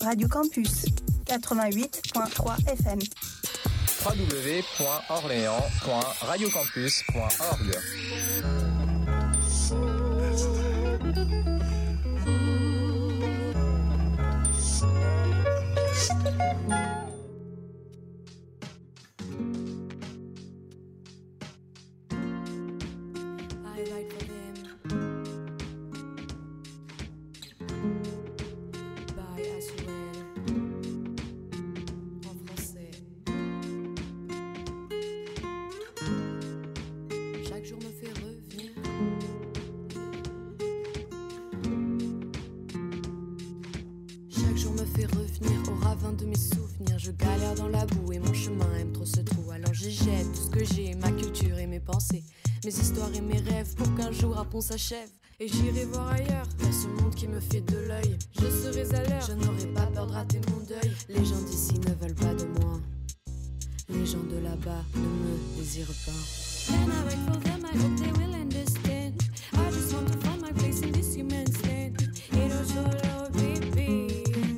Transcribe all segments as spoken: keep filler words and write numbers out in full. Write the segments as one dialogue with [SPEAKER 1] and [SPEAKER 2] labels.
[SPEAKER 1] Radio Campus quatre-vingt-huit point trois F M.
[SPEAKER 2] w w w point orléans point radiocampus point org.
[SPEAKER 3] De mes souvenirs, je galère dans la boue et mon chemin aime trop ce trou. Alors j'y jette tout ce que j'ai, ma culture et mes pensées, mes histoires et mes rêves, pour qu'un jour un pont s'achève et j'irai voir ailleurs, dans ce monde qui me fait de l'œil. Je serai à l'heure, je n'aurai pas peur de rater mon deuil. Les gens d'ici ne veulent pas de moi, les gens de là-bas ne me désirent pas. And I wait for them, I hope they will understand. I just want to find my place in this human stand. Quiero solo vivir.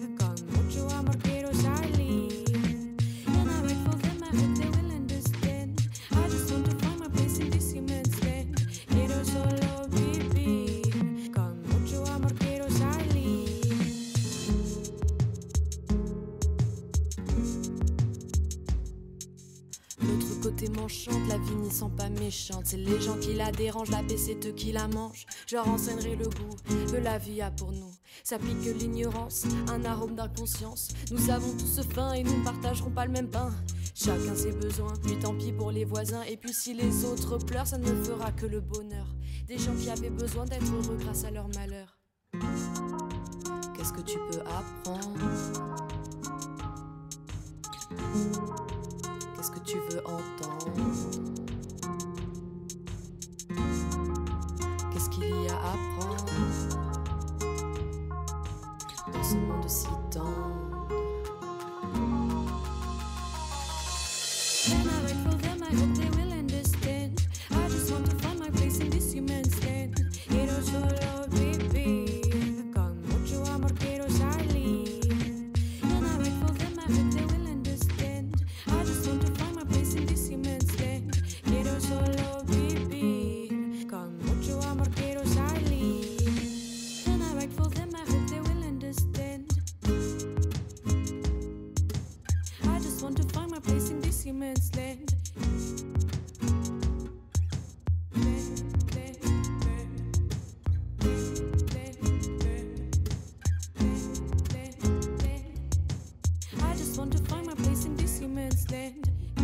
[SPEAKER 3] M'enchante, la vie n'y sent pas méchante. C'est les gens qui la dérangent, la paix c'est eux qui la mangent. Je leur enseignerai le goût que la vie a pour nous. Ça pique que l'ignorance, un arôme d'inconscience. Nous avons tous faim et nous ne partagerons pas le même pain. Chacun ses besoins, puis tant pis pour les voisins. Et puis si les autres pleurent, ça ne fera que le bonheur des gens qui avaient besoin d'être heureux grâce à leur malheur. Qu'est-ce que tu peux apprendre? Qu'est-ce que tu veux entendre? Qu'est-ce qu'il y a à apprendre dans ce monde si tendre? Then I wait for them, I hope they will understand. I just want to find my place in this human stand. Quiero solo vivir, con mucho amor quiero salir. Then I wait for them, I hope they will understand. I just want to find my place in this human stand. Quiero solo vivir, con mucho amor quiero salir. Then I wait for them, I hope they will understand. I just want to find my place in this human land. I just want to find my place in this human's land.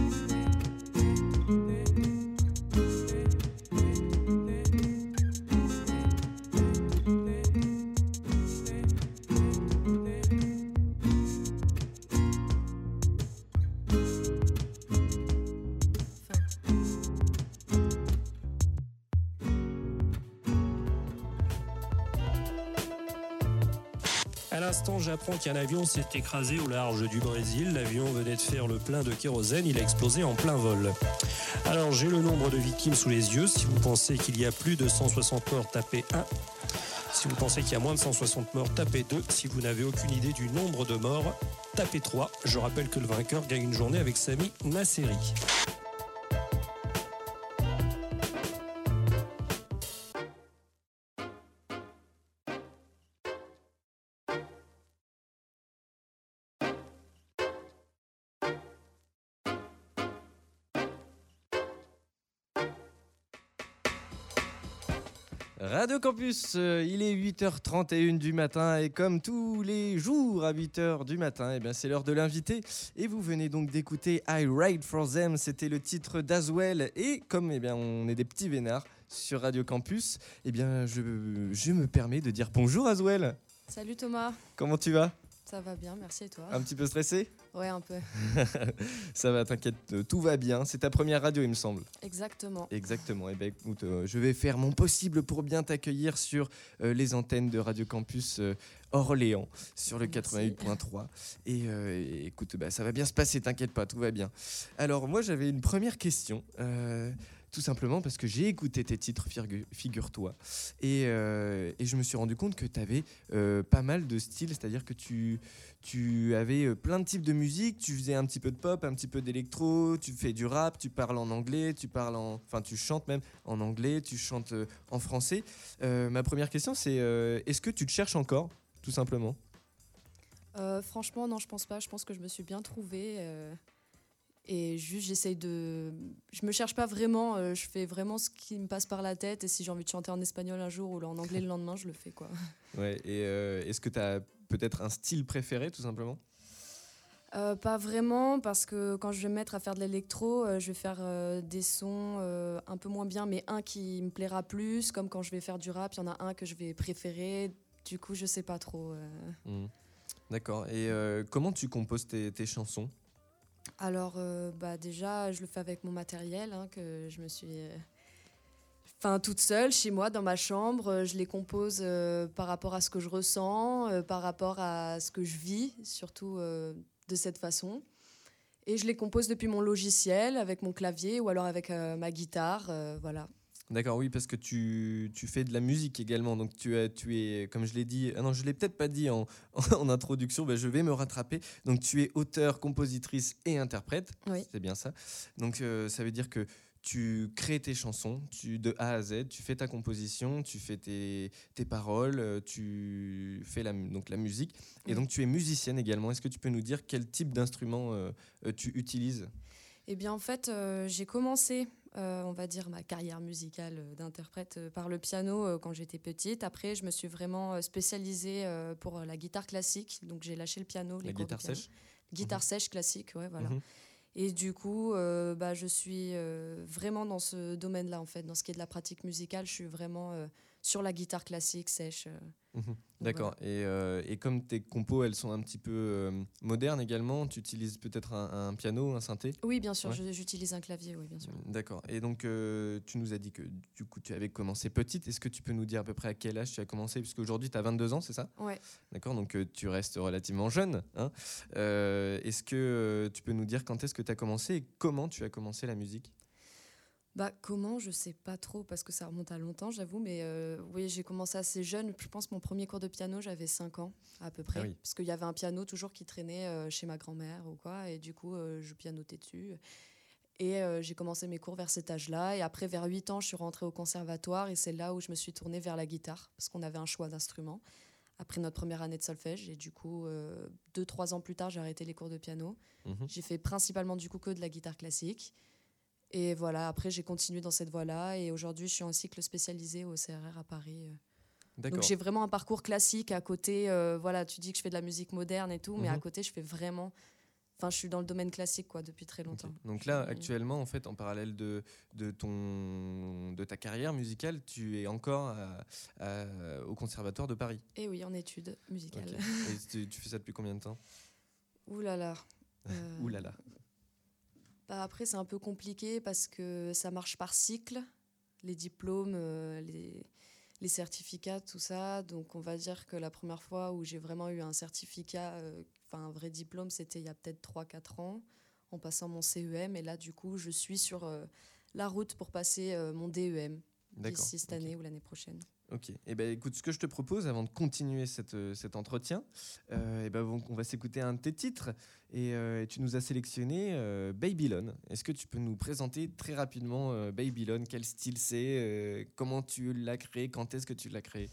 [SPEAKER 4] À l'instant, j'apprends qu'un avion s'est écrasé au large du Brésil. L'avion venait de faire le plein de kérosène. Il a explosé en plein vol. Alors, j'ai le nombre de victimes sous les yeux. Si vous pensez qu'il y a plus de cent soixante morts, tapez un. Si vous pensez qu'il y a moins de cent soixante morts, tapez deux. Si vous n'avez aucune idée du nombre de morts, tapez trois. Je rappelle que le vainqueur gagne une journée avec Sami Nasseri.
[SPEAKER 5] Radio Campus, euh, il est huit heures trente et une du matin et comme tous les jours à huit heures du matin, eh bien c'est l'heure de l'invité et vous venez donc d'écouter I Ride For Them, c'était le titre d'Aswell et comme eh bien, on est des petits vénards sur Radio Campus, eh bien je, je me permets de dire bonjour Aswell.
[SPEAKER 3] Salut Thomas.
[SPEAKER 5] Comment tu vas ?
[SPEAKER 3] Ça va bien, merci et toi ?
[SPEAKER 5] Un petit peu stressé ?
[SPEAKER 3] Ouais, un peu.
[SPEAKER 5] Ça va, t'inquiète, tout va bien. C'est ta première radio, il me semble.
[SPEAKER 3] Exactement.
[SPEAKER 5] Exactement. Et eh ben écoute, euh, je vais faire mon possible pour bien t'accueillir sur euh, les antennes de Radio Campus euh, Orléans, sur le quatre-vingt-huit point trois. Et, euh, et écoute, bah, ça va bien se passer, t'inquiète pas, tout va bien. Alors moi, j'avais une première question. Euh, Tout simplement parce que j'ai écouté tes titres, figu- figure-toi, et, euh, et je me suis rendu compte que tu avais euh, pas mal de styles, c'est-à-dire que tu, tu avais euh, plein de types de musique, tu faisais un petit peu de pop, un petit peu d'électro, tu fais du rap, tu parles en anglais, tu parles en, enfin tu chantes même en anglais, tu chantes euh, en français. Euh, ma première question c'est euh, est-ce que tu te cherches encore, tout simplement?
[SPEAKER 3] Euh, franchement, non, je pense pas. Je pense que je me suis bien trouvée. euh, et juste, j'essaye de. Je me cherche pas vraiment. euh, je fais vraiment ce qui me passe par la tête. Et si j'ai envie de chanter en espagnol un jour ou en anglais le lendemain, je le fais, quoi.
[SPEAKER 5] Ouais, et euh, est-ce que tu as peut-être un style préféré, tout simplement?
[SPEAKER 3] Euh, pas vraiment, parce que quand je vais me mettre à faire de l'électro, euh, je vais faire euh, des sons euh, un peu moins bien, mais un qui me plaira plus. Comme quand je vais faire du rap, il y en a un que je vais préférer. Du coup, je sais pas trop. euh.
[SPEAKER 5] Mmh. D'accord. Et euh, comment tu composes tes, tes chansons?
[SPEAKER 3] Alors, euh, bah déjà, je le fais avec mon matériel, hein, que je me suis. euh, Enfin, toute seule, chez moi, dans ma chambre. Euh, Je les compose euh, par rapport à ce que je ressens, euh, par rapport à ce que je vis, surtout euh, de cette façon. Et je les compose depuis mon logiciel, avec mon clavier ou alors avec euh, ma guitare. euh, voilà.
[SPEAKER 5] D'accord, oui, parce que tu, tu fais de la musique également. Donc tu, as, tu es, comme je l'ai dit, ah non, je ne l'ai peut-être pas dit en, en introduction, ben je vais me rattraper. Donc tu es auteur, compositrice et interprète.
[SPEAKER 3] Oui.
[SPEAKER 5] C'est bien ça. Donc euh, ça veut dire que tu crées tes chansons tu, de A à Z, tu fais ta composition, tu fais tes, tes paroles, euh, tu fais la, mu- donc la musique. Et
[SPEAKER 3] Oui.
[SPEAKER 5] donc tu es musicienne également. Est-ce que tu peux nous dire quel type d'instrument euh, euh, tu utilises?
[SPEAKER 3] Eh bien, en fait, euh, j'ai commencé, euh, on va dire, ma carrière musicale euh, d'interprète euh, par le piano euh, quand j'étais petite. Après, je me suis vraiment euh, spécialisée euh, pour euh, la guitare classique. Donc, j'ai lâché le piano.
[SPEAKER 5] La
[SPEAKER 3] les cours de
[SPEAKER 5] guitare
[SPEAKER 3] piano.
[SPEAKER 5] sèche?
[SPEAKER 3] Guitare
[SPEAKER 5] Mhm.
[SPEAKER 3] sèche classique, ouais, voilà.
[SPEAKER 5] Mhm.
[SPEAKER 3] Et du coup, euh, bah, je suis euh, vraiment dans ce domaine-là, en fait. Dans ce qui est de la pratique musicale, je suis vraiment euh, sur la guitare classique sèche. euh.
[SPEAKER 5] Mhm. D'accord. Et, euh, et comme tes compos, elles sont un petit peu euh, modernes également, tu utilises peut-être un, un piano, un synthé?
[SPEAKER 3] Oui, bien sûr,
[SPEAKER 5] Ouais.
[SPEAKER 3] je- j'utilise un clavier, oui, bien sûr.
[SPEAKER 5] D'accord. Et donc, euh, tu nous as dit que du coup, tu avais commencé petite. Est-ce que tu peux nous dire à peu près à quel âge tu as commencé? Puisque aujourd'hui, tu as vingt-deux ans, c'est ça?
[SPEAKER 3] Ouais.
[SPEAKER 5] D'accord. Donc, euh, tu restes relativement jeune, hein. Euh, est-ce que euh, tu peux nous dire quand est-ce que tu as commencé et comment tu as commencé la musique?
[SPEAKER 3] Bah, comment, je sais pas trop, parce que ça remonte à longtemps, j'avoue, mais euh, oui, j'ai commencé assez jeune. Je pense que mon premier cours de piano, j'avais cinq ans, à peu près.
[SPEAKER 5] Ah oui.
[SPEAKER 3] Parce qu'il y avait un piano toujours qui traînait euh, chez ma grand-mère ou quoi, et du coup, euh, je pianotais dessus. Et euh, j'ai commencé mes cours vers cet âge-là. Et après, vers huit ans, je suis rentrée au conservatoire, et c'est là où je me suis tournée vers la guitare, parce qu'on avait un choix d'instruments. Après notre première année de solfège, et du coup, euh, deux, trois ans plus tard, j'ai arrêté les cours de piano.
[SPEAKER 5] Mhm.
[SPEAKER 3] J'ai fait principalement du coup que de la guitare classique. Et voilà, après j'ai continué dans cette voie-là et aujourd'hui je suis en cycle spécialisé au C R R à Paris. euh.
[SPEAKER 5] D'accord.
[SPEAKER 3] Donc j'ai vraiment un parcours classique à côté. euh, voilà, tu dis que je fais de la musique moderne et tout, mais
[SPEAKER 5] Mhm.
[SPEAKER 3] à côté je fais vraiment. Enfin, je suis dans le domaine classique quoi depuis très
[SPEAKER 5] Ok.
[SPEAKER 3] longtemps.
[SPEAKER 5] Donc là,
[SPEAKER 3] Je-
[SPEAKER 5] actuellement, en fait, en parallèle de, de, ton, de ta carrière musicale, tu es encore à- à- au Conservatoire de Paris.
[SPEAKER 3] Et oui, en études musicales.
[SPEAKER 5] Ok. Et tu, tu fais ça depuis combien de temps?
[SPEAKER 3] Ouh là là. Euh,
[SPEAKER 5] Ouh là là.
[SPEAKER 3] Bah après c'est un peu compliqué parce que ça marche par cycle, les diplômes, euh, les, les certificats, tout ça. Donc on va dire que la première fois où j'ai vraiment eu un certificat, euh, enfin un vrai diplôme, c'était il y a peut-être trois quatre ans, en passant mon C E M. Et là du coup je suis sur euh, la route pour passer euh, mon D E M
[SPEAKER 5] D'accord.
[SPEAKER 3] d'ici cette
[SPEAKER 5] Ok.
[SPEAKER 3] année ou l'année prochaine.
[SPEAKER 5] Ok. Eh ben, écoute, ce que je te propose avant de continuer cette, euh, cet entretien, euh, eh ben, on, on va s'écouter un de tes titres. Et euh, tu nous as sélectionné euh, Babylon. Est-ce que tu peux nous présenter très rapidement euh, Babylon? Quel style c'est? euh, Comment tu l'as créé? Quand est-ce que tu l'as créé?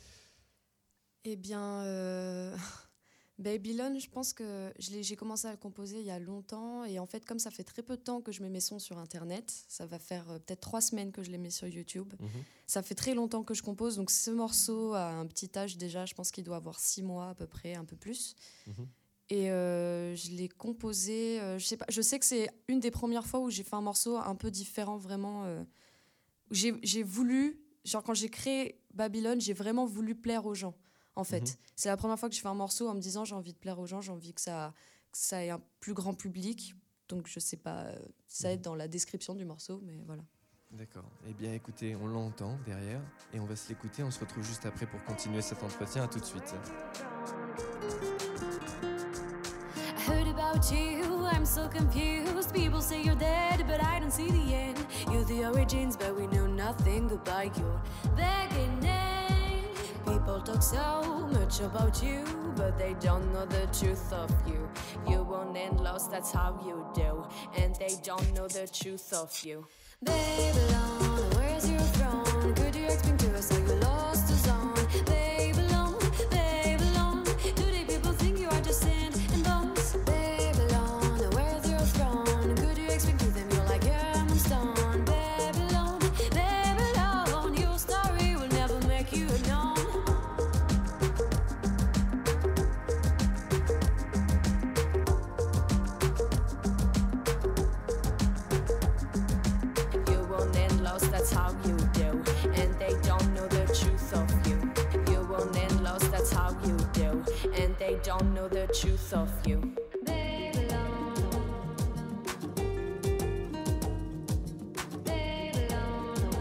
[SPEAKER 3] Eh bien, euh, Babylon, je pense que je l'ai- j'ai commencé à le composer il y a longtemps. Et en fait, comme ça fait très peu de temps que je mets mes sons sur Internet, ça va faire euh, peut-être trois semaines que je les mets sur YouTube.
[SPEAKER 5] Mhm.
[SPEAKER 3] Ça fait très longtemps que je compose. Donc ce morceau a un petit âge déjà. Je pense qu'il doit avoir six mois à peu près, un peu plus.
[SPEAKER 5] Mhm.
[SPEAKER 3] Et euh, je l'ai composé. euh, je sais pas. Je sais que c'est une des premières fois où j'ai fait un morceau un peu différent, vraiment. euh, où j'ai j'ai voulu, genre quand j'ai créé Babylone, j'ai vraiment voulu plaire aux gens. En fait,
[SPEAKER 5] Mhm.
[SPEAKER 3] c'est la première fois que je fais un morceau en me disant j'ai envie de plaire aux gens, j'ai envie que ça, que ça ait un plus grand public. Donc je sais pas, euh, ça
[SPEAKER 5] Mhm.
[SPEAKER 3] aide dans la description du morceau, mais voilà.
[SPEAKER 5] D'accord. Eh bien, écoutez, on l'entend derrière et on va se l'écouter. On se retrouve juste après pour continuer cet entretien. À tout de suite.
[SPEAKER 6] I heard about
[SPEAKER 3] about you, I'm so confused. People say you're dead, but I don't see the end. You're the origins, but we know nothing about your beginning. People talk so much about you, but they don't know the truth of you. You won and lost, that's how you do. And they don't know the truth of you. Babylon, where's your throne? Could you explain to us how you lost the zone? Babylon, Babylon, today people think you are just sand and bones. Babylon, where's your throne? Could you explain to them you're like a stone? Babylon, Babylon, your story will never make you known. That's how you do, and they don't know the truth of you. You won and lost, that's how you do, and they don't know the truth of you. Babylon, Babylon.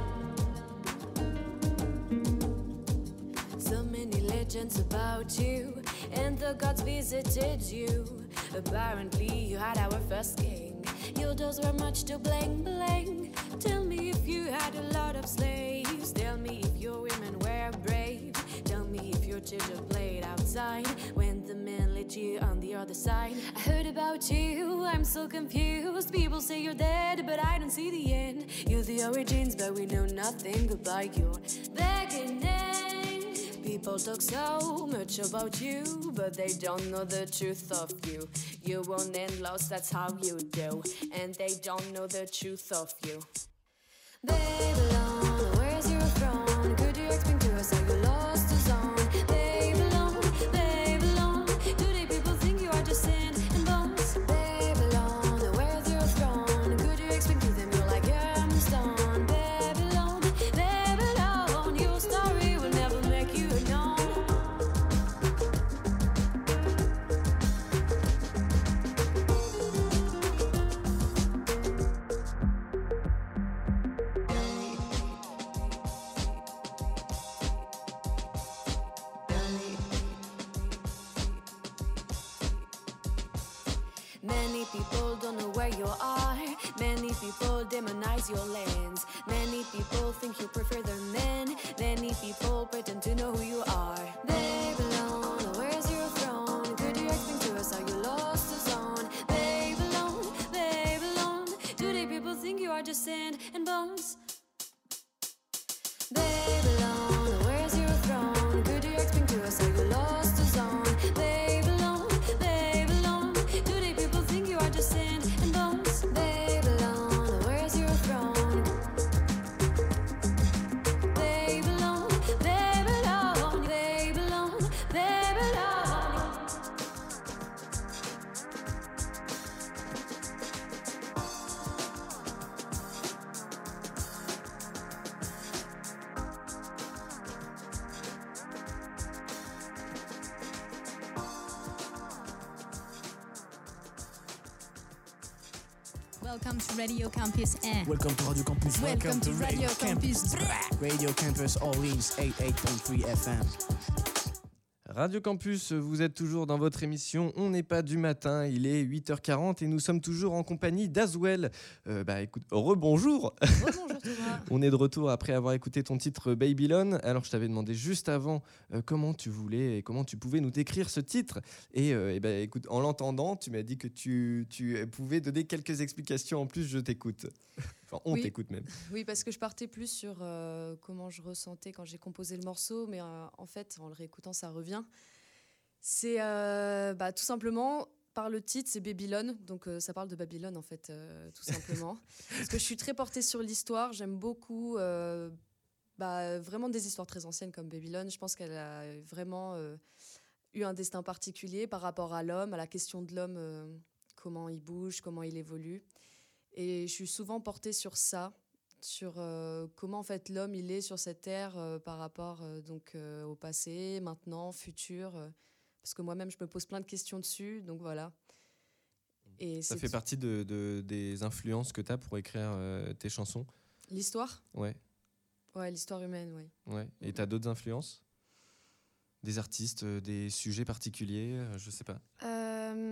[SPEAKER 3] So many legends about you, and the gods visited you. Apparently you had our first king. Your doors were much too bling bling. Tell me if you had a lot of slaves. Tell me if your women were brave. Tell me if your children played outside when the men let you on the other side. I heard about you, I'm so confused. People say you're dead, but I don't see the end. You're the origins, but we know nothing about your beginning. People talk so much about you, but they don't know the truth of you. You won and lost, that's how you do, and they don't know the truth of you. Babylon, where's your throne? Could you explain to us how you lost the zone? Babylon, Babylon, today people think you are just sand and bones. Babylon, where's your throne? Could you explain to them you're like a stone? Babylon, Babylon, your story will never make you known. Many people don't know where you are. Many people demonize your lands. Many people think you prefer the men. Many people pretend to know who you are. Babylon, where's your throne? Could you explain to us how you lost the zone? Babylon, Babylon, today people think you are just sand and bones. Babylon, where's your throne? Could you explain to us how you lost the zone? Babylon, Babylon, today people think you are just sand and bones. Babylon, where's your throne? Babylon, Babylon, Babylon, Babylon.
[SPEAKER 6] Welcome to Radio Campus un.
[SPEAKER 7] Welcome to Radio Campus.
[SPEAKER 6] Welcome to Radio Campus.
[SPEAKER 7] Radio Campus Orleans eighty-eight point three F M.
[SPEAKER 5] Radio Campus, vous êtes toujours dans votre émission On n'est pas du matin, il est huit heures quarante et nous sommes toujours en compagnie d'Azwell. Euh, bah écoute, rebonjour.
[SPEAKER 3] Rebonjour Thomas.
[SPEAKER 5] On est de retour après avoir écouté ton titre Babylon. Alors je t'avais demandé juste avant euh, comment tu voulais et comment tu pouvais nous décrire ce titre. Et, euh, et bah, écoute, en l'entendant, tu m'as dit que tu, tu pouvais donner quelques explications en plus, je t'écoute. Enfin, on
[SPEAKER 8] Oui.
[SPEAKER 5] t'écoute même.
[SPEAKER 8] Oui, parce que je partais plus sur euh, comment je ressentais quand j'ai composé le morceau, mais euh, en fait, en le réécoutant, ça revient. C'est euh, bah, tout simplement, par le titre, c'est Babylone, donc euh, ça parle de Babylone, en fait, euh, tout simplement. Parce que je suis très portée sur l'histoire, j'aime beaucoup euh, bah, vraiment des histoires très anciennes comme Babylone. Je pense qu'elle a vraiment euh, eu un destin particulier par rapport à l'homme, à la question de l'homme, euh, comment il bouge, comment il évolue. Et je suis souvent portée sur ça, sur euh, comment en fait l'homme il est sur cette terre euh, par rapport euh, donc euh, au passé, maintenant, futur. Euh, parce que moi-même je me pose plein de questions dessus, donc voilà. Et
[SPEAKER 5] Ça
[SPEAKER 8] c'est
[SPEAKER 5] fait
[SPEAKER 8] tout.
[SPEAKER 5] partie de, de- des influences que tu as pour écrire euh, tes chansons.
[SPEAKER 8] L'histoire,
[SPEAKER 5] Ouais,
[SPEAKER 8] ouais, l'histoire humaine, oui.
[SPEAKER 5] ouais. Et tu as d'autres influences? Des artistes, euh, des sujets particuliers, euh, je sais pas.
[SPEAKER 8] Euh,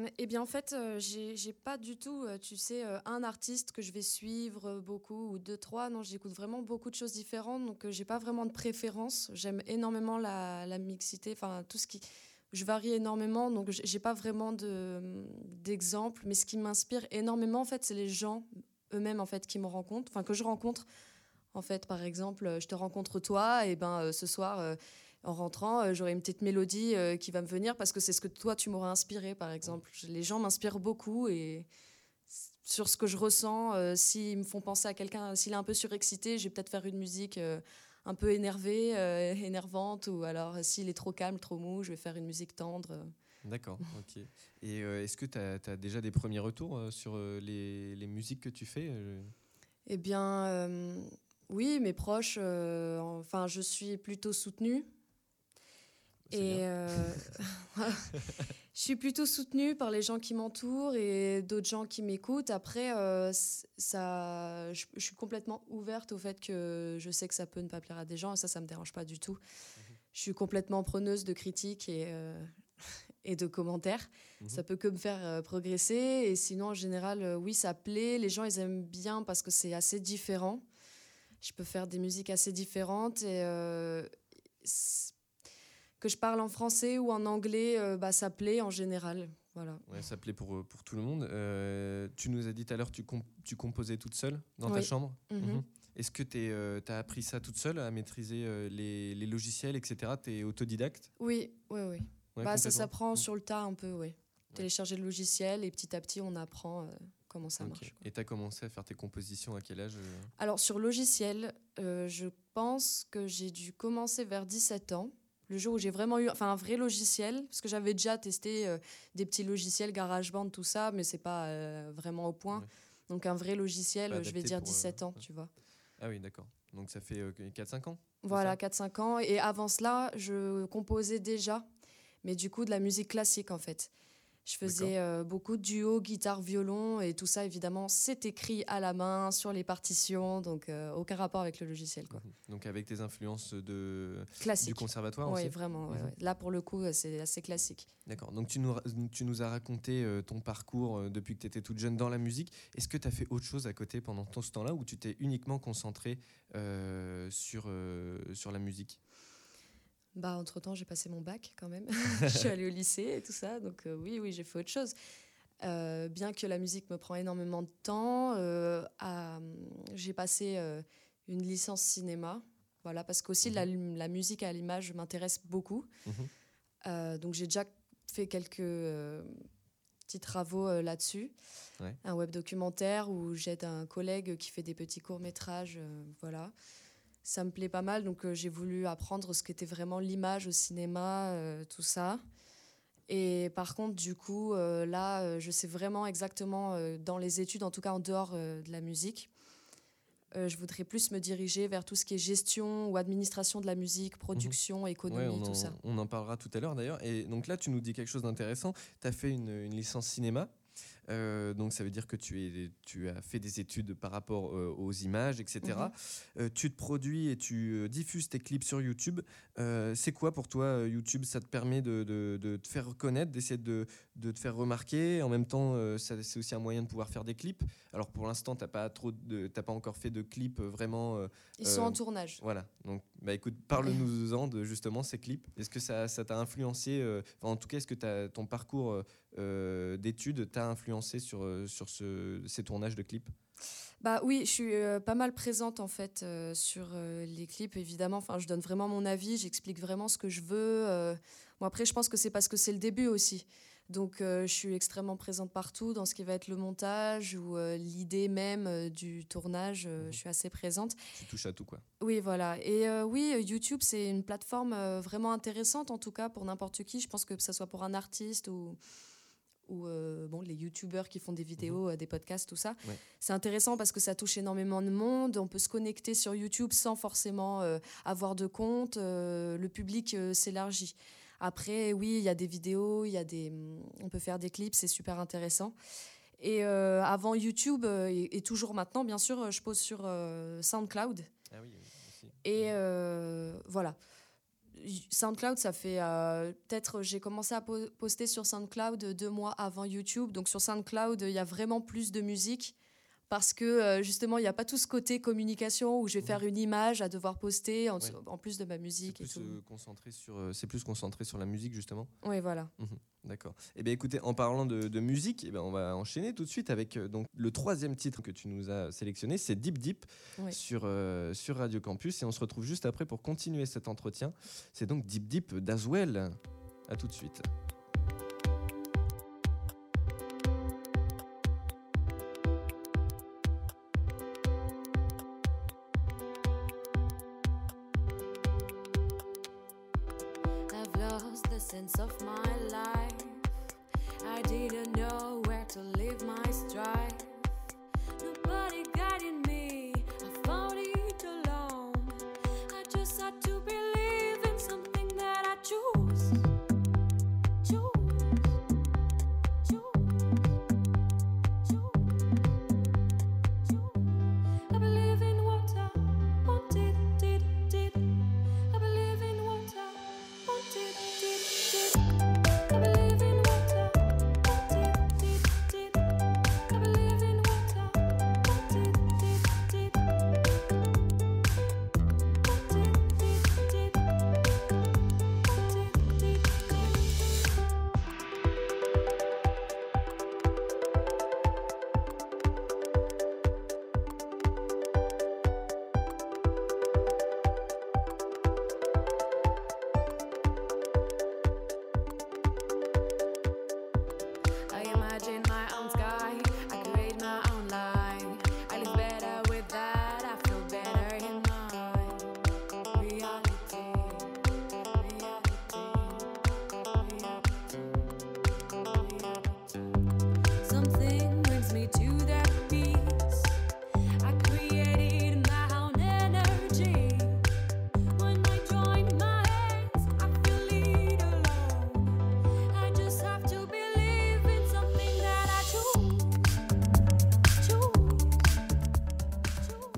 [SPEAKER 8] Eh bien, en fait, euh, j'ai, j'ai pas du tout, euh, tu sais, euh, un artiste que je vais suivre euh, beaucoup ou deux, trois. Non, j'écoute vraiment beaucoup de choses différentes, donc euh, j'ai pas vraiment de préférence. J'aime énormément la, la mixité, enfin tout ce qui, je varie énormément, donc j'ai j'ai pas vraiment de d'exemple. Mais ce qui m'inspire énormément, en fait, c'est les gens eux-mêmes, en fait, qui me rencontrent, enfin que je rencontre. En fait, par exemple, euh, je te rencontre toi, et ben euh, ce soir. euh, En rentrant, euh, j'aurai une petite mélodie euh, qui va me venir parce que c'est ce que toi, tu m'aurais inspiré, par exemple. Je- Les gens m'inspirent beaucoup et s- sur ce que je ressens, euh, s'ils me font penser à quelqu'un, s'il est un peu surexcité, je vais peut-être faire une musique euh, un peu énervée, euh, énervante, ou alors euh, s'il est trop calme, trop mou, je vais faire une musique tendre. euh.
[SPEAKER 5] D'accord, ok. Et euh, est-ce que tu as déjà des premiers retours euh, sur euh, les, les musiques que tu fais euh
[SPEAKER 8] Eh bien, euh, oui, mes proches, euh, enfin, je suis plutôt soutenue.
[SPEAKER 5] C'est
[SPEAKER 8] Et
[SPEAKER 5] bien.
[SPEAKER 8] euh, je suis plutôt soutenue par les gens qui m'entourent et d'autres gens qui m'écoutent. Après, euh, c- ça, je, je suis complètement ouverte au fait que je sais que ça peut ne pas plaire à des gens et ça, ça me dérange pas du tout. Je suis complètement preneuse de critiques et, euh, et de commentaires.
[SPEAKER 5] Mhm.
[SPEAKER 8] Ça peut que me faire euh, progresser. Et sinon, en général, euh, oui, ça plaît. Les gens, ils aiment bien parce que c'est assez différent. Je peux faire des musiques assez différentes et euh, c- que je parle en français ou en anglais, euh, bah, ça plaît en général. Voilà.
[SPEAKER 5] Ouais, ça plaît pour, euh, pour tout le monde. Euh, tu nous as dit tout à l'heure que tu, comp- tu composais toute seule dans ta
[SPEAKER 8] Oui.
[SPEAKER 5] chambre.
[SPEAKER 8] Mhm.
[SPEAKER 5] Mhm. Est-ce que tu as appris ça toute seule, à maîtriser euh, les, les logiciels, et cetera. Tu es autodidacte?
[SPEAKER 8] Oui, oui, oui.
[SPEAKER 5] Ouais,
[SPEAKER 8] Bah, ça
[SPEAKER 5] complètement.
[SPEAKER 8] s'apprend
[SPEAKER 5] Mhm.
[SPEAKER 8] sur le tas un peu, oui. Télécharger le logiciel et petit à petit, on apprend euh, comment ça
[SPEAKER 5] Ok.
[SPEAKER 8] marche. quoi.
[SPEAKER 5] Et tu as commencé à faire tes compositions à quel âge euh
[SPEAKER 8] Alors, sur logiciel, euh, je pense que j'ai dû commencer vers dix-sept ans. Le jour où j'ai vraiment eu enfin, un vrai logiciel, parce que j'avais déjà testé euh, des petits logiciels, GarageBand, tout ça, mais c'est pas euh, vraiment au point.
[SPEAKER 5] Ouais.
[SPEAKER 8] Donc, un vrai logiciel,
[SPEAKER 5] Pas
[SPEAKER 8] je vais
[SPEAKER 5] adapté
[SPEAKER 8] dire
[SPEAKER 5] pour, euh,
[SPEAKER 8] dix-sept ans,
[SPEAKER 5] ouais.
[SPEAKER 8] tu vois.
[SPEAKER 5] Ah oui, d'accord. Donc ça fait euh, quatre cinq ans? C'est
[SPEAKER 8] Voilà,
[SPEAKER 5] ça
[SPEAKER 8] quatre cinq ans. Et avant cela, je composais déjà, mais du coup, de la musique classique, en fait. Je faisais euh, beaucoup de duos, guitare, violon, et tout ça, évidemment, c'est écrit à la main, sur les partitions, donc euh, aucun rapport avec le logiciel, quoi.
[SPEAKER 5] Mhm. Donc avec tes influences de, du
[SPEAKER 8] Classique.
[SPEAKER 5] conservatoire
[SPEAKER 8] Oui,
[SPEAKER 5] aussi?
[SPEAKER 8] vraiment. ouais,
[SPEAKER 5] Mhm.
[SPEAKER 8] ouais. Là, pour le coup, euh, c'est assez classique.
[SPEAKER 5] D'accord. Donc tu nous, ra- tu nous as raconté euh, ton parcours euh, depuis que tu étais toute jeune dans la musique. Est-ce que tu as fait autre chose à côté pendant tout ce temps-là ou tu t'es uniquement concentré euh, sur, euh, sur la musique?
[SPEAKER 8] Bah, entre-temps, j'ai passé mon bac quand même. Je suis allée au lycée et tout ça. Donc euh, oui, oui, j'ai fait autre chose. Euh, bien que la musique me prend énormément de temps, euh, à- j'ai passé euh, une licence cinéma. Voilà, parce qu'aussi la, la musique à l'image m'intéresse beaucoup.
[SPEAKER 5] Mhm.
[SPEAKER 8] Euh, donc j'ai déjà fait quelques euh, petits travaux euh, là-dessus.
[SPEAKER 5] Ouais.
[SPEAKER 8] Un web documentaire où j'aide un collègue qui fait des petits courts-métrages. euh, voilà. Ça me plaît pas mal, donc euh, j'ai voulu apprendre ce qu'était vraiment l'image au cinéma, euh, tout ça. Et par contre, du coup, euh, là, euh, je sais vraiment exactement, euh, dans les études, en tout cas en dehors euh, de la musique, euh, je voudrais plus me diriger vers tout ce qui est gestion ou administration de la musique, production, économie,
[SPEAKER 5] Ouais, on,
[SPEAKER 8] tout
[SPEAKER 5] en,
[SPEAKER 8] ça.
[SPEAKER 5] on en parlera tout à l'heure d'ailleurs. Et donc là, tu nous dis quelque chose d'intéressant. Tu as fait une, une licence cinéma. Euh, donc ça veut dire que tu, es, tu as fait des études par rapport euh, aux images, et cetera.
[SPEAKER 8] Mhm.
[SPEAKER 5] Euh, tu te produis et tu euh, diffuses tes clips sur YouTube. Euh, c'est quoi pour toi euh, YouTube? Ça te permet de, de, de te faire reconnaître, d'essayer de, de te faire remarquer. En même temps, euh, ça, c'est aussi un moyen de pouvoir faire des clips. Alors pour l'instant, tu n'as pas, trop de- t'as pas encore fait de clips euh, vraiment... euh,
[SPEAKER 8] Ils sont
[SPEAKER 5] euh,
[SPEAKER 8] en tournage.
[SPEAKER 5] Voilà, donc bah écoute, parle-nous-en de justement ces clips. Est-ce que ça, ça t'a influencé, euh, enfin, en tout cas, est-ce que t'as, ton parcours euh, euh, d'études t'a influencé sur, euh, sur ce, ces tournages de clips?
[SPEAKER 8] Bah oui, je suis euh, pas mal présente en fait euh, sur euh, les clips, évidemment. Enfin, je donne vraiment mon avis, j'explique vraiment ce que je veux. euh. Bon, après, je pense que c'est parce que c'est le début aussi. Donc, euh, je suis extrêmement présente partout dans ce qui va être le montage ou euh, l'idée même euh, du tournage. euh,
[SPEAKER 5] Mhm.
[SPEAKER 8] Je suis assez présente.
[SPEAKER 5] Tu touches à tout, quoi.
[SPEAKER 8] Oui, voilà. Et euh, oui, euh, YouTube, c'est une plateforme euh, vraiment intéressante, en tout cas pour n'importe qui. Je pense que ce soit pour un artiste ou, ou euh, bon, les youtubeurs qui font des vidéos, euh, des podcasts, tout ça.
[SPEAKER 5] Ouais.
[SPEAKER 8] C'est intéressant parce que ça touche énormément de monde. On peut se connecter sur YouTube sans forcément euh, avoir de compte. Euh, le public euh, s'élargit. Après, oui, il y a des vidéos, il y a des, on peut faire des clips, c'est super intéressant. Et euh, avant YouTube, euh, et, et toujours maintenant, bien sûr, je pose sur euh, SoundCloud.
[SPEAKER 5] Ah oui, oui, aussi.
[SPEAKER 8] Et euh, voilà. SoundCloud, ça fait euh, peut-être, j'ai commencé à po- poster sur SoundCloud deux mois avant YouTube. Donc sur SoundCloud, il y a vraiment plus de musique parce que euh, justement, il n'y a pas tout ce côté communication où je vais faire une image à devoir poster en,
[SPEAKER 5] Ouais.
[SPEAKER 8] en plus de ma musique
[SPEAKER 5] C'est
[SPEAKER 8] et
[SPEAKER 5] plus,
[SPEAKER 8] tout.
[SPEAKER 5] euh, concentré sur, euh, c'est plus concentré sur la musique justement.
[SPEAKER 8] Oui, voilà.
[SPEAKER 5] Mhm, d'accord. Eh bien écoutez, en parlant de, de musique, eh ben, on va enchaîner tout de suite avec euh, donc, le troisième titre que tu nous as sélectionné, c'est Deep Deep
[SPEAKER 8] Oui.
[SPEAKER 5] sur, euh, sur Radio Campus. Et on se retrouve juste après pour continuer cet entretien. C'est donc Deep Deep d'Aswell. À tout de suite.
[SPEAKER 3] I've lost the sense of my life. I didn't know where to live my strife. Nobody guiding me. I found it alone. I just had to believe in something that I choose. Choose. Choose. Choose. Choose. I believe in what I wanted, did, did. I believe in what I wanted, did, did. I believe in what I wanted, did, did. I believe in what I wanted, did, did. Wanted, did, did. Wanted, did, I imagine my own sky, I create my own line. I live better with that, I feel better in mine. Reality, reality, reality, reality. Something brings me to that peace. I created my own energy. When I join my hands, I feel it alone. I just have to believe in something that I choose. Choose. Choose.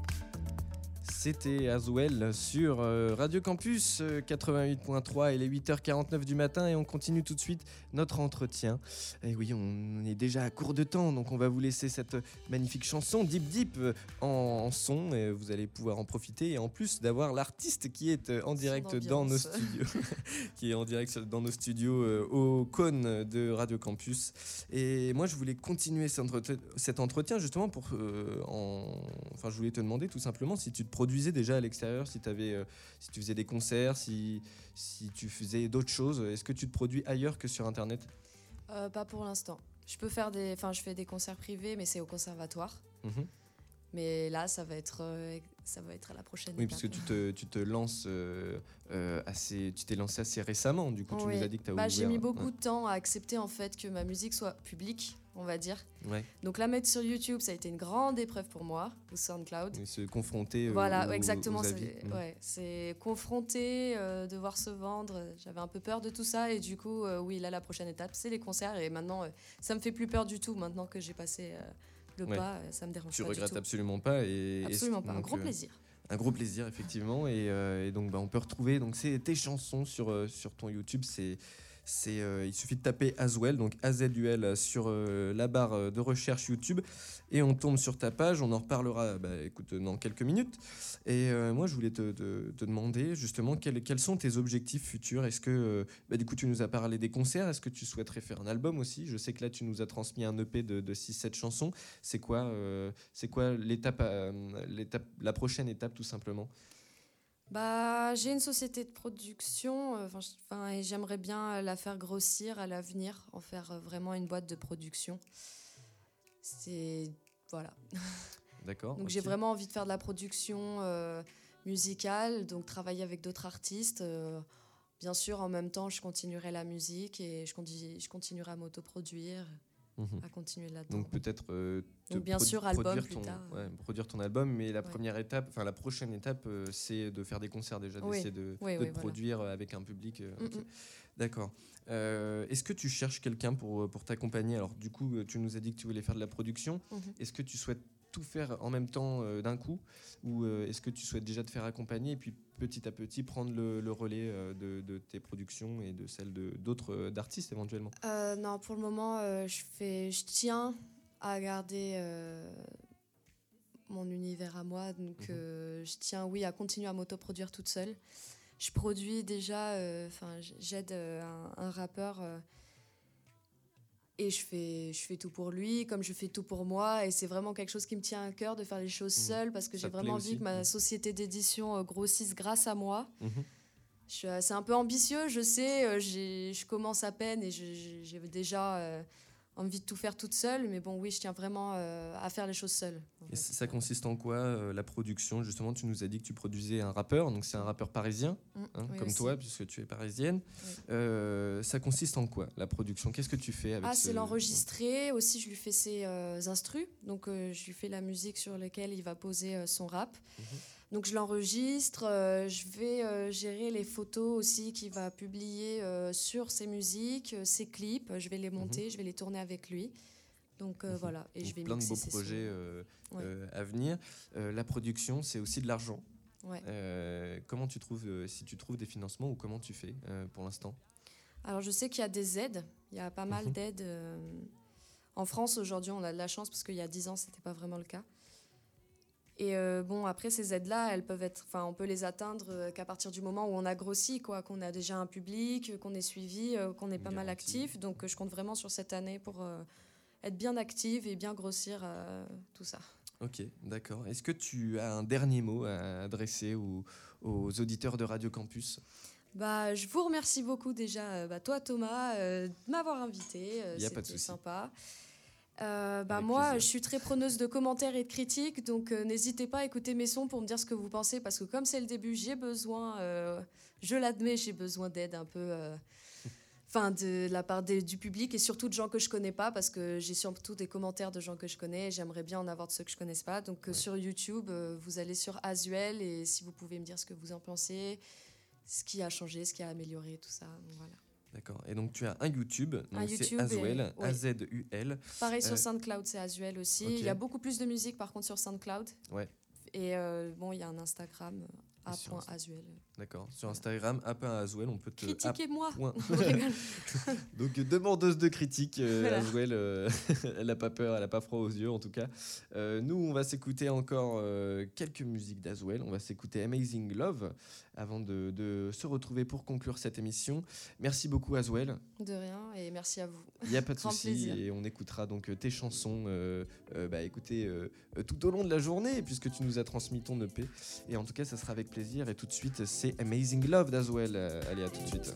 [SPEAKER 5] C'était Aswell sur euh, Radio Campus euh, quatre-vingt-huit point trois. Il est huit heures quarante-neuf du matin et on continue tout de suite notre entretien. Et oui, on est déjà à court de temps, donc on va vous laisser cette magnifique chanson Deep Deep euh, en, en son. Et vous allez pouvoir en profiter et en plus d'avoir l'artiste qui est euh, en direct dans nos
[SPEAKER 8] d'ambiance.
[SPEAKER 5] studios, qui est en direct dans nos studios euh, au cône de Radio Campus. Et moi, je voulais continuer cet entretien, cet entretien justement pour, euh, en... enfin, je voulais te demander tout simplement si tu te produisais déjà à l'extérieur, si, t'avais, euh, si tu faisais des concerts, si, si tu faisais d'autres choses. Est-ce que tu te produis ailleurs que sur Internet ?
[SPEAKER 8] Euh, pas pour l'instant. Je peux faire des, enfin, je fais des concerts privés, mais c'est au conservatoire.
[SPEAKER 5] Mhm.
[SPEAKER 8] Mais là, ça va être, euh, ça va être à la prochaine
[SPEAKER 5] Oui,
[SPEAKER 8] étape.
[SPEAKER 5] parce que tu te, tu te lances euh, euh, assez, tu t'es lancé assez récemment. Du coup, tu
[SPEAKER 8] Oui.
[SPEAKER 5] nous as dit que tu as
[SPEAKER 8] Bah,
[SPEAKER 5] ouvert.
[SPEAKER 8] j'ai mis beaucoup
[SPEAKER 5] Ouais.
[SPEAKER 8] de temps à accepter en fait que ma musique soit publique, on va dire.
[SPEAKER 5] Ouais.
[SPEAKER 8] Donc la mettre sur YouTube, ça a été une grande épreuve pour moi, ou SoundCloud.
[SPEAKER 5] Et se confronter. euh,
[SPEAKER 8] Voilà,
[SPEAKER 5] aux-
[SPEAKER 8] ouais, exactement.
[SPEAKER 5] aux
[SPEAKER 8] C'est
[SPEAKER 5] avis. Mhm.
[SPEAKER 8] ouais, c'est confronter, euh, devoir se vendre. J'avais un peu peur de tout ça et du coup, euh, oui, là, la prochaine étape, c'est les concerts. Et maintenant, euh, ça me fait plus peur du tout. Maintenant que j'ai passé euh, le
[SPEAKER 5] Ouais.
[SPEAKER 8] pas, euh, ça me dérange
[SPEAKER 5] Tu
[SPEAKER 8] pas
[SPEAKER 5] regrettes
[SPEAKER 8] du tout.
[SPEAKER 5] absolument pas. Et,
[SPEAKER 8] Absolument
[SPEAKER 5] et-
[SPEAKER 8] pas. Un
[SPEAKER 5] donc,
[SPEAKER 8] gros
[SPEAKER 5] euh,
[SPEAKER 8] plaisir.
[SPEAKER 5] Un gros plaisir, effectivement. Et, euh, et donc, bah, on peut retrouver donc, c'est tes chansons sur, euh, sur ton YouTube. C'est, c'est, euh, il suffit de taper Aswell, donc A Z U L, sur euh, la barre euh, de recherche YouTube. Et on tombe sur ta page. On en reparlera bah, écoute, dans quelques minutes. Et euh, moi, je voulais te, te- te demander justement quels, quels sont tes objectifs futurs. Est-ce que, euh, bah, du coup, tu nous as parlé des concerts. Est-ce que tu souhaiterais faire un album aussi ? Je sais que là, tu nous as transmis un E P de, de six sept chansons. C'est quoi, euh, c'est quoi l'étape, à- l'étape, la prochaine étape, tout simplement ?
[SPEAKER 8] Bah, j'ai une société de production, euh, 'fin, je- 'fin, et j'aimerais bien euh, la faire grossir à l'avenir, en faire euh, vraiment une boîte de production. C'est voilà.
[SPEAKER 5] D'accord.
[SPEAKER 8] Donc
[SPEAKER 5] ok.
[SPEAKER 8] j'ai vraiment envie de faire de la production euh, musicale, donc travailler avec d'autres artistes. euh, bien sûr, en même temps, je continuerai la musique et je, conti- je continuerai à m'autoproduire,
[SPEAKER 5] Mhm.
[SPEAKER 8] à continuer là-dedans.
[SPEAKER 5] Donc peut-être euh, te
[SPEAKER 8] Donc, bien
[SPEAKER 5] produ-
[SPEAKER 8] sûr, album
[SPEAKER 5] produire
[SPEAKER 8] plus
[SPEAKER 5] ton,
[SPEAKER 8] tard.
[SPEAKER 5] ouais, produire ton album, mais la
[SPEAKER 8] Ouais.
[SPEAKER 5] première étape, enfin la prochaine étape, euh, c'est de faire des concerts déjà,
[SPEAKER 8] Oui.
[SPEAKER 5] d'essayer de,
[SPEAKER 8] Oui,
[SPEAKER 5] de
[SPEAKER 8] oui,
[SPEAKER 5] te
[SPEAKER 8] voilà.
[SPEAKER 5] produire avec un public. euh,
[SPEAKER 8] Mm,
[SPEAKER 5] ok.
[SPEAKER 8] mm.
[SPEAKER 5] D'accord. Euh, est-ce que tu cherches quelqu'un pour, pour t'accompagner ? Alors du coup, tu nous as dit que tu voulais faire de la production.
[SPEAKER 8] Mhm.
[SPEAKER 5] Est-ce que tu souhaites tout faire en même temps euh, d'un coup, ou euh, est-ce que tu souhaites déjà te faire accompagner et puis petit à petit prendre le, le relais euh, de, de tes productions et de celles de, d'autres euh, d'artistes éventuellement?
[SPEAKER 8] Euh, non, pour le moment, euh, je fais, je tiens à garder euh, mon univers à moi, donc
[SPEAKER 5] Mhm.
[SPEAKER 8] euh, je tiens, oui, à continuer à m'autoproduire toute seule. Je produis déjà, enfin, j'aide euh, un, un rappeur. Euh, Et je fais, je fais tout pour lui, comme je fais tout pour moi. Et c'est vraiment quelque chose qui me tient à cœur de faire les choses
[SPEAKER 5] Mmh.
[SPEAKER 8] seule, parce que
[SPEAKER 5] Ça
[SPEAKER 8] j'ai
[SPEAKER 5] te
[SPEAKER 8] vraiment
[SPEAKER 5] plaît
[SPEAKER 8] envie
[SPEAKER 5] aussi
[SPEAKER 8] que ma
[SPEAKER 5] Mmh.
[SPEAKER 8] société d'édition euh, grossisse grâce à moi.
[SPEAKER 5] Mhm.
[SPEAKER 8] Je suis, euh, c'est un peu ambitieux, je sais. euh, j'ai, je commence à peine et je- je- j'ai déjà euh, envie de tout faire toute seule. Mais bon, oui, je tiens vraiment euh, à faire les choses seule. en
[SPEAKER 5] Et
[SPEAKER 8] fait.
[SPEAKER 5] ça ça consiste en quoi, euh, la production? Justement, tu nous as dit que tu produisais un rappeur, donc c'est un rappeur parisien,
[SPEAKER 8] Mmh,
[SPEAKER 5] hein,
[SPEAKER 8] oui,
[SPEAKER 5] comme
[SPEAKER 8] aussi.
[SPEAKER 5] toi, puisque tu es parisienne.
[SPEAKER 8] Oui.
[SPEAKER 5] Euh, ça consiste en quoi, la production? Qu'est-ce que tu fais avec
[SPEAKER 8] Ah,
[SPEAKER 5] ce...
[SPEAKER 8] c'est l'enregistrer. Aussi, je lui fais ses euh, instrus. Donc, euh, je lui fais la musique sur laquelle il va poser euh, son rap.
[SPEAKER 5] Mhm.
[SPEAKER 8] Donc, je l'enregistre. euh, je vais euh, gérer les photos aussi qu'il va publier euh, sur ses musiques, euh, ses clips. Je vais les monter, je vais les tourner avec lui. Donc, euh,
[SPEAKER 5] Mhm.
[SPEAKER 8] voilà. Et
[SPEAKER 5] Donc,
[SPEAKER 8] je vais
[SPEAKER 5] plein de
[SPEAKER 8] mixer
[SPEAKER 5] beaux
[SPEAKER 8] ses
[SPEAKER 5] projets
[SPEAKER 8] sons.
[SPEAKER 5] euh,
[SPEAKER 8] Ouais.
[SPEAKER 5] euh, à venir. Euh, la production, c'est aussi de l'argent.
[SPEAKER 8] Ouais.
[SPEAKER 5] Euh, comment tu trouves, euh, si tu trouves des financements, ou comment tu fais euh, pour l'instant?
[SPEAKER 8] Alors, je sais qu'il y a des aides. Il y a pas mal
[SPEAKER 5] Mhm.
[SPEAKER 8] d'aides. euh, En France, aujourd'hui, on a de la chance parce qu'il y a dix ans, ce n'était pas vraiment le cas. Et euh, bon, après, ces aides-là, elles peuvent être, enfin, on peut les atteindre euh, qu'à partir du moment où on a grossi, quoi, qu'on a déjà un public, euh, qu'on est suivi, euh, qu'on est
[SPEAKER 5] Une
[SPEAKER 8] pas mal
[SPEAKER 5] garantie.
[SPEAKER 8] actif. Donc, euh, je compte vraiment sur cette année pour euh, être bien active et bien grossir euh, tout ça.
[SPEAKER 5] Ok, d'accord. Est-ce que tu as un dernier mot à adresser aux, aux auditeurs de Radio Campus?
[SPEAKER 8] Bah, je vous remercie beaucoup déjà, euh, bah, toi Thomas, euh, de m'avoir invité. euh,
[SPEAKER 5] Y a pas de
[SPEAKER 8] C'était
[SPEAKER 5] souci.
[SPEAKER 8] sympa. Euh, bah,
[SPEAKER 5] Avec
[SPEAKER 8] moi,
[SPEAKER 5] plaisir.
[SPEAKER 8] je suis très preneuse de commentaires et de critiques, donc euh, n'hésitez pas à écouter mes sons pour me dire ce que vous pensez, parce que comme c'est le début, j'ai besoin, euh, je l'admets, j'ai besoin d'aide un peu, euh, enfin de la part des- du public et surtout de gens que je connais pas, parce que j'ai surtout des commentaires de gens que je connais. Et j'aimerais bien en avoir de ceux que je connaisse pas. Donc euh,
[SPEAKER 5] Ouais.
[SPEAKER 8] sur YouTube, euh, vous allez sur Azuel et si vous pouvez me dire ce que vous en pensez, ce qui a changé, ce qui a amélioré, tout ça. Donc, voilà.
[SPEAKER 5] D'accord. Et donc tu as un YouTube, donc
[SPEAKER 8] Un
[SPEAKER 5] c'est
[SPEAKER 8] YouTube et-
[SPEAKER 5] Azuel,
[SPEAKER 8] oui.
[SPEAKER 5] A Z U L.
[SPEAKER 8] Pareil sur
[SPEAKER 5] Euh,
[SPEAKER 8] SoundCloud, c'est Azuel aussi.
[SPEAKER 5] ok.
[SPEAKER 8] Il y a beaucoup plus de musique par contre sur SoundCloud.
[SPEAKER 5] Ouais.
[SPEAKER 8] Et euh, bon, il y a un Instagram,
[SPEAKER 5] Et sur Insta-
[SPEAKER 8] a.azuel.
[SPEAKER 5] D'accord. Sur Instagram, Azuel, on peut te...
[SPEAKER 8] Critiquez-moi.
[SPEAKER 5] Point.
[SPEAKER 8] Je rigole.
[SPEAKER 5] Donc demandeuse de critiques, euh,
[SPEAKER 8] Voilà.
[SPEAKER 5] Azuel, euh, elle n'a pas peur, elle n'a pas froid aux yeux en tout cas. Euh, nous, on va s'écouter encore euh, quelques musiques d'Azuel. On va s'écouter Amazing Love avant de, de se retrouver pour conclure cette émission. Merci beaucoup Azuel.
[SPEAKER 8] De rien et merci à vous.
[SPEAKER 5] Il n'y a pas de
[SPEAKER 8] Grand
[SPEAKER 5] souci
[SPEAKER 8] plaisir.
[SPEAKER 5] et on écoutera donc euh, tes chansons euh, euh, bah, écoutez, euh, euh, tout au long de la journée puisque tu nous as transmis ton E P. Et en tout cas, ça sera avec plaisir. Et tout de suite, c'est Amazing Love d'Azuel. Euh, allez, à tout de suite.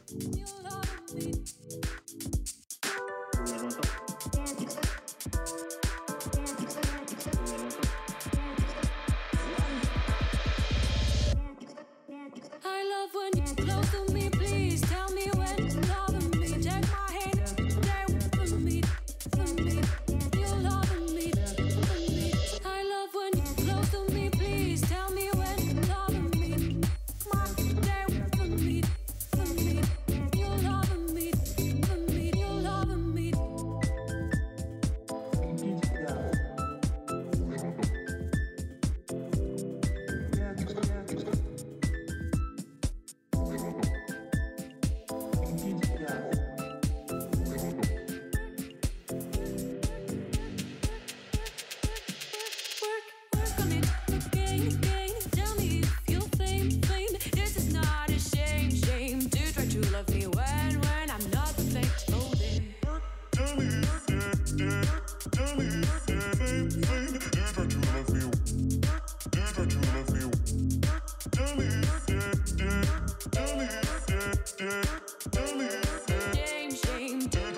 [SPEAKER 3] I love when you close to me, please tell me when you love me. Take my hand, stay for me, for me. You love me, for me. I love when you close to me, please tell me when you love me. My stay for me, for me. You love me, for me. You love me. Work, work on it again, again. Tell me if you fame, fame. This is not a shame, shame. To try to love me when, when I'm not perfect. Oh, babe. Shame, shame.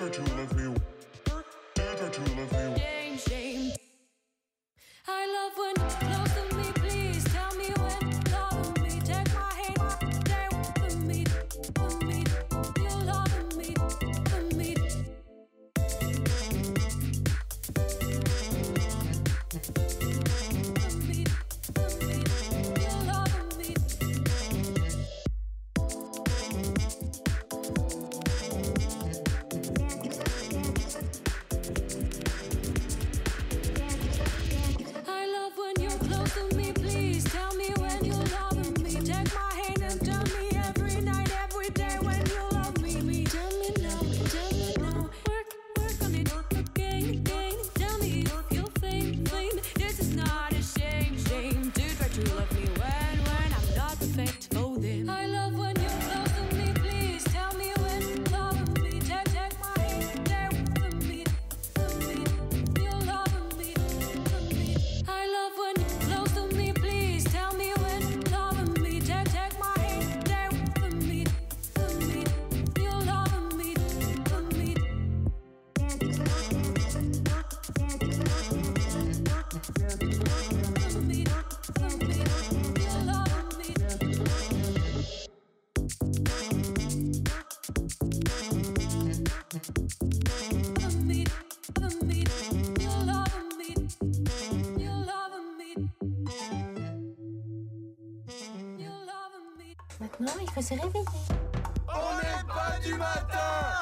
[SPEAKER 3] Shame, shame. I love when you close to me, please tell me when you love me. Take my hand, stay for me, for me. You love me, for me. For me, for me. You love me.
[SPEAKER 9] Maintenant, il faut se réveiller.
[SPEAKER 10] On n'est pas du matin!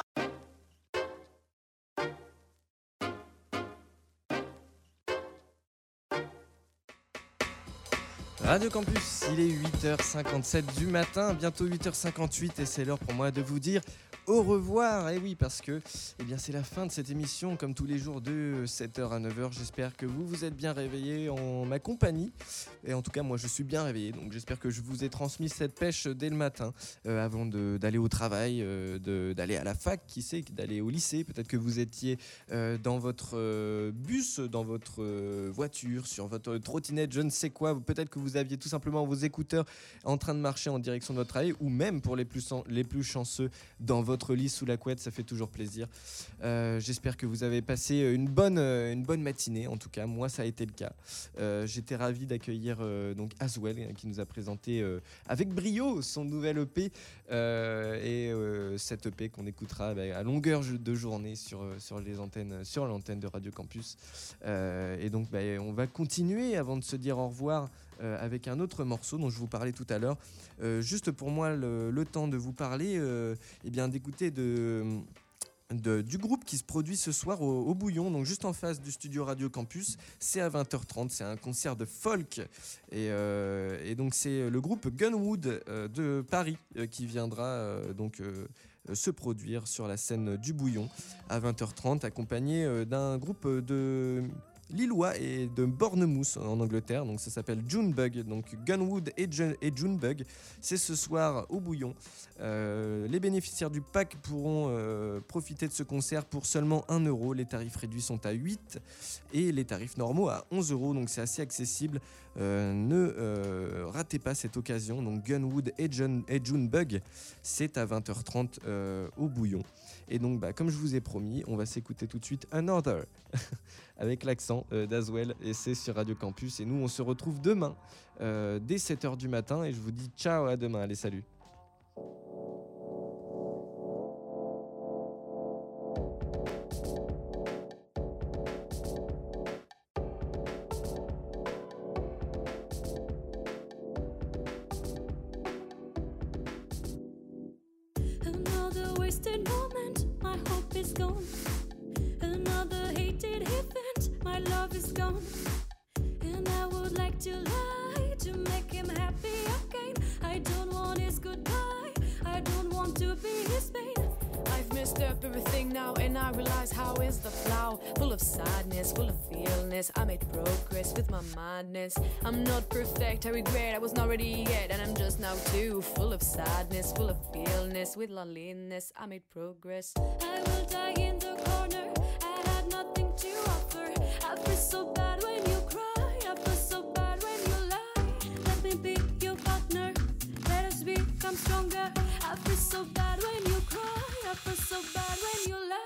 [SPEAKER 5] Radio Campus, il est huit heures cinquante-sept du matin, bientôt huit heures cinquante-huit et c'est l'heure pour moi de vous dire au revoir. Et oui, parce que eh bien, c'est la fin de cette émission, comme tous les jours de sept heures à neuf heures. J'espère que vous vous êtes bien réveillés en ma compagnie. Et en tout cas, moi, je suis bien réveillé. Donc, j'espère que je vous ai transmis cette pêche dès le matin, euh, avant de, d'aller au travail, euh, de, d'aller à la fac, qui sait, d'aller au lycée. Peut-être que vous étiez euh, dans votre euh, bus, dans votre euh, voiture, sur votre trottinette, je ne sais quoi. Peut-être que vous aviez tout simplement vos écouteurs en train de marcher en direction de votre travail, ou même pour les plus, les plus chanceux, dans votre votre lit sous la couette, ça fait toujours plaisir. Euh, j'espère que vous avez passé une bonne, une bonne matinée, en tout cas, moi ça a été le cas. Euh, j'étais ravi d'accueillir euh, donc Aswell qui nous a présenté euh, avec brio son nouvel E P euh, et euh, cet E P qu'on écoutera bah, à longueur de journée sur, sur, les antennes, sur l'antenne de Radio Campus. Euh, et donc bah, on va continuer avant de se dire au revoir Euh, avec un autre morceau dont je vous parlais tout à l'heure. Euh, juste pour moi, le, le temps de vous parler, euh, eh bien, d'écouter de, de, du groupe qui se produit ce soir au, au Bouillon, donc juste en face du studio Radio Campus. C'est à vingt heures trente, c'est un concert de folk. Et, euh, et donc, c'est le groupe Gunwood euh, de Paris euh, qui viendra euh, donc... Euh, se produire sur la scène du Bouillon à vingt heures trente, accompagné euh, d'un groupe de Lillois et de Bournemouth en Angleterre. Donc ça s'appelle Junebug, donc Gunwood et, Jun- et Junebug. C'est ce soir au Bouillon. Euh, les bénéficiaires du pack pourront euh, profiter de ce concert pour seulement un euro. Les tarifs réduits sont à huit et les tarifs normaux à onze euros. Donc c'est assez accessible. Euh, ne euh, ratez pas cette occasion. Donc Gunwood et, Jun- et Junebug, c'est à vingt heures trente euh, au Bouillon. Et donc, bah, comme je vous ai promis, on va s'écouter tout de suite Another avec l'accent euh, d'Aswell, et c'est sur Radio Campus. Et nous, on se retrouve demain euh, dès sept heures du matin. Et je vous dis ciao, à demain. Allez, salut.
[SPEAKER 11] Another wasted moment, my hope is gone. Another hated event, my love is gone. And I would like to lie to make him happy again. I don't want his goodbye, I don't want to be his pain. I've messed up everything now and I realize how is the plow. Full of sadness, full of feelness, I made progress with my madness. I'm not perfect, I regret I was not ready yet. And I'm just now too full of sadness, full of feelness. With loneliness, I made progress. I will die in the corner, I had nothing to offer. I feel so bad when you cry, I feel so bad when you lie. Let me be your partner, let us become stronger. I feel so bad when you cry, I feel so bad when you lie.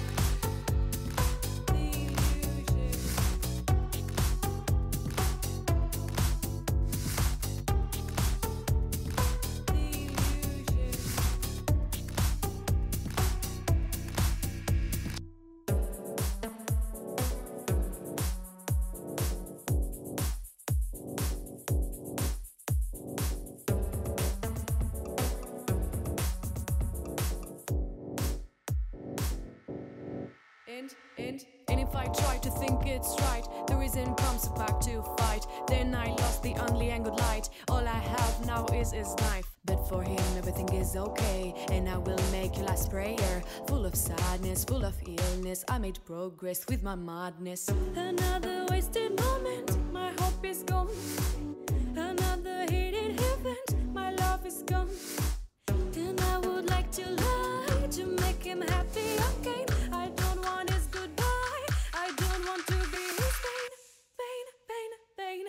[SPEAKER 11] And, and, and if I try to think it's right, the reason comes back to fight. Then I lost the only and good light. All I have now is his knife. But for him everything is okay, and I will make your last prayer. Full of sadness, full of illness, I made progress with my madness. Another wasted moment, my hope is gone. Another hated event, my love is gone. And I would like to lie to make him happy again. I don't want his goodbye, I don't want to be his pain, pain, pain, pain.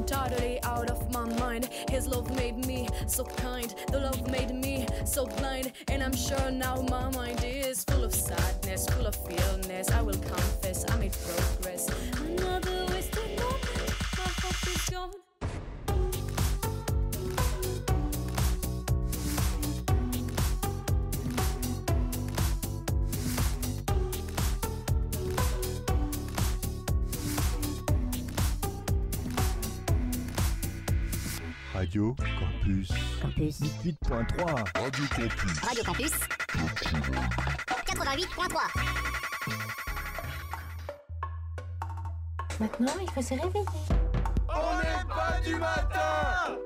[SPEAKER 3] totally out of my mind. His love made me so kind, the love made me so blind. And I'm sure now my mind is full of sadness, full of illness. I will confess I made progress. Another wasted moment, my hope is gone.
[SPEAKER 12] Radio Campus.
[SPEAKER 13] Campus.
[SPEAKER 12] dix-huit point trois.
[SPEAKER 13] Radio Campus. Radio Campus. quatre-vingt-huit point trois.
[SPEAKER 9] Maintenant, il faut se réveiller.
[SPEAKER 10] On n'est pas du matin!